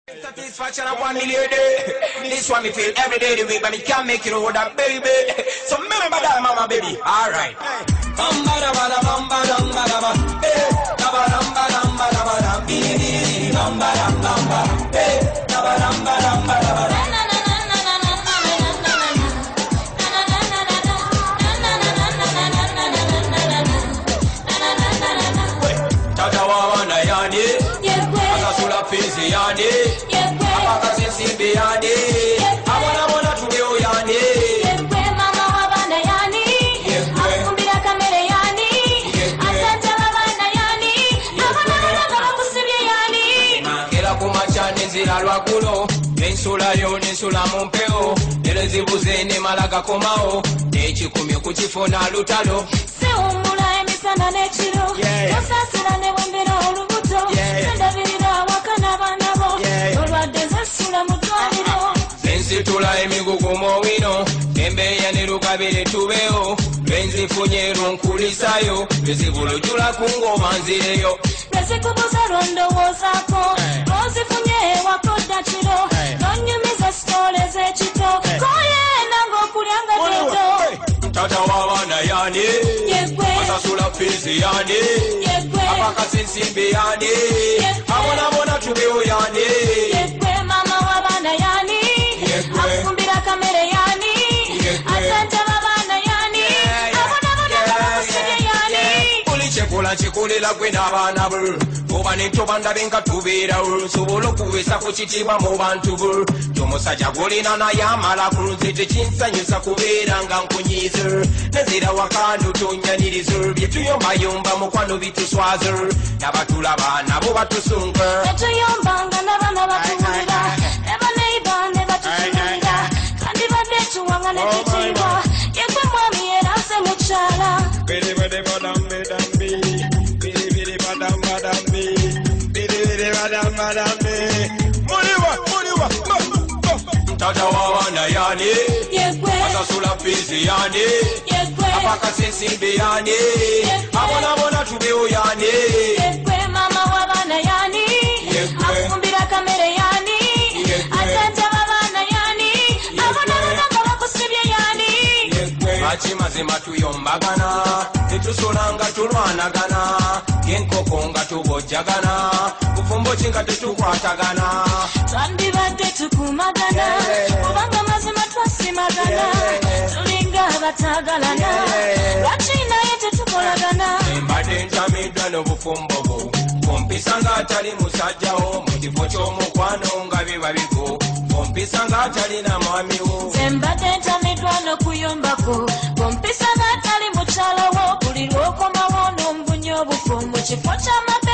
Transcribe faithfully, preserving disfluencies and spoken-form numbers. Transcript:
Satisfaction of one million day. This one me feel every day the week, but it can't make it over that baby. So remember that, mama baby. All right. Bamba da ba da bamba bamba da ba. Hey, da ba bamba bamba da ba da. Bidi bidi bamba bamba. Hey, da ba bamba bamba da ba. Fizi yandi, apaka sensi yandi, abona bona tulio yandi. Yekwe mama wabana yani, akumbira kamere yani, asante wabana yani, abona bona kama kusibye yani. Mangela kumachane zira lwakulo, ensula yo nensula mumpeo, elezibuze ne malaga komao, nechikumi kuchifona lutalo. Se umula emisana nechiro, osasira ne wembera olubuto, sendabirira wakana banabo, olwadde zasula mutwaliro. Sensitula emigugu mowino, embeya ne lukabire tubeo, lwenzifunye lunkulisayo, lwezibulujula kungoma nzireyo. Lwezikubuza lwondowoozaako, lwozifunye wakodda kiro, nonyumiza sitole z'ekito, koye nange okulyanga dedo. Tata wabana yani, asasula fizi yani, apaka sensimbi yani, abona bona tubeo yani. Yekwe mama wabana yani, akumbira kamere yani, asante wabana yani, abona bona kama kusibye yani. Kulichekula chikulila kwena abana bul, oba netobanda benga tubeera bul, sobola okuwesa ku kitiibwa mu bantu bul. Omusajja gulina naye amala ku nze tekinsanyusa kubeera nga nkunyiiza, nezira wakando tonyanyiriza, bye tuyombayomba mukwano bituswaza, n'abatulaba nabo batusunga. Tetuyombanga n'abaana batuwulira, ne baneiba ne batutunuulira, kandi badde tuwanga ne kitiibwa, yekwe mwami era nze mukyala. Bidi bidi badam badam bi, bidi bidi badam badam bi, bidi bidi badam badam bi. Muliwa muliwa. Tata wabana yani, Yekwe, asasula fizi yani, yekwe, apaka sensimbi yani, abona bona tubeo yani. yekwe mama wabana yani, akumbira kamere yani, asante wabana yani, abona bona kama kusibye yani. Machi mazima tuyombagana, tetusolanga tulwanagana, genkoko nga tubojjagana, bufumbo ki nga tetukwatagana. Twandibadde tukumagana, kubanga mazima twasimagana, tulinga abatagalana, lwaki naye tetukolagana. Embadde ntamiddwa n'obufumbo bwo, ompisa ng'atali musajjawo, mu kifo ky'omukwano nga biba bigo, ompisa ng'atalina mwami wo. Nze mbadde ntamiddwa n'okuyombako, ompisa ng'atali mukyala wo, buli lw'okomawo n'ombunya obufu mu kifo ky'amagana.